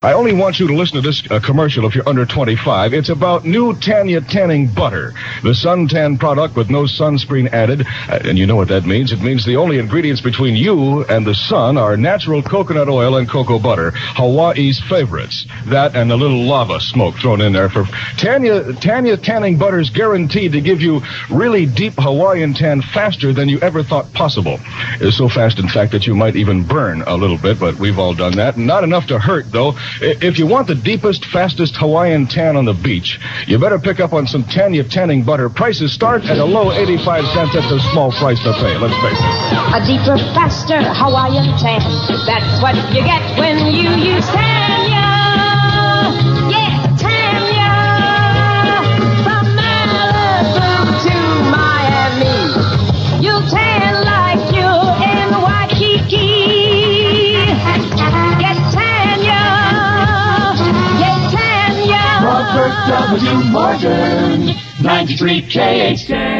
I only want you to listen to this commercial if you're under 25. It's about new Tanya tanning butter, the suntan product with no sunscreen added. And you know what that means. It means the only ingredients between you and the sun are natural coconut oil and cocoa butter, Hawaii's favorites. That and a little lava smoke thrown in there. For Tanya tanning butter's guaranteed to give you really deep Hawaiian tan faster than you ever thought possible. It's so fast, in fact, that you might even burn a little bit, but we've all done that. Not enough to hurt, though. If you want the deepest, fastest Hawaiian tan on the beach, you better pick up on some Tanya tanning butter. Prices start at a low 85 cents. That's a small price to pay, let's face it. A deeper, faster Hawaiian tan. That's what you get when you use Tanya. Yeah, Tanya. From Malibu to Miami. You'll tan like you're in Waikiki. Get Tanya. Get Tanya. Robert W. Morgan, 93 KHJ.